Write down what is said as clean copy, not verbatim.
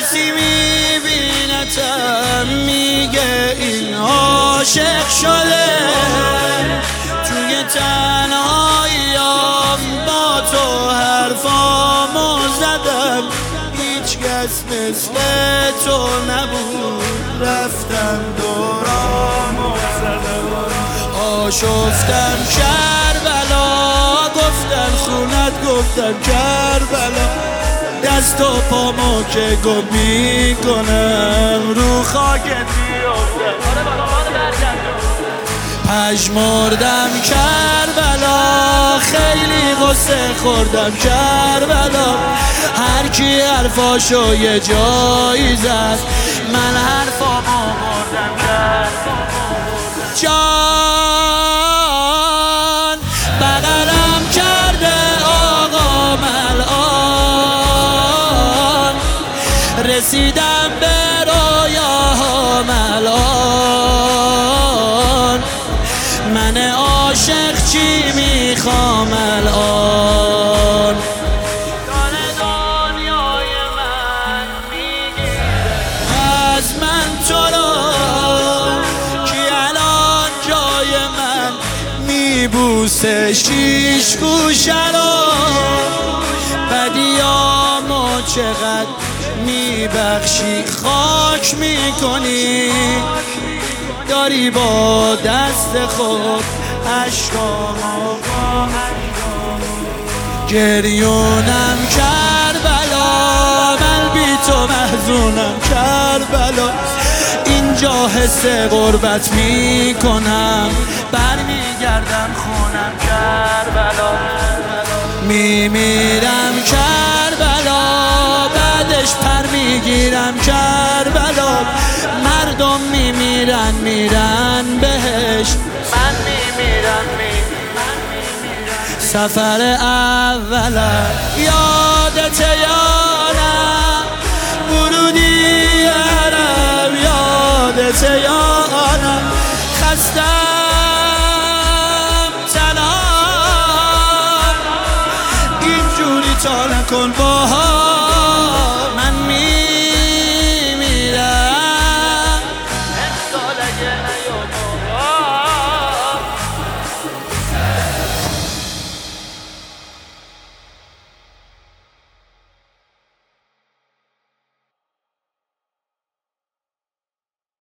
کسی میبینتم میگه این عاشق شده، توی تنهاییام با تو حرفامو زدم، هیچ کس مثل تو نبود، رفتم دورامو زدم، آشفتم کربلا، گفتم خونت، گفتم کربلا، دست و پامو که گم میکنم رو خاکت میافتم، پژمردم کربلا، خیلی غصه خوردم کربلا، هر کی حرفاشو یه جایی زد، من حرفامو بردم کربلا. جان بغلم کرده آقام الان، رسیدم به رویاهام الان، من عاشق چی میخوام الان، داره دنیای من میگیره از من تو رو، کی الان جای من میبوسه شیش گوشه رو، بدیامو چقدر میبخشی خاک میکنی، داری با دست خود عشقامو گریونم کربلا، من بی تو محزونم کربلا، اینجا حس غربت میکنم، برمیگردم خونم کربلا، میمیرم کربلا، بعدش پر میگیرم کربلا، مردم میمیرن میرن بهش، من میمیرم سفر اولم یادت یا نه، ورودی عرب یادت یا نه، خستم تنها اینجوری تا نکن با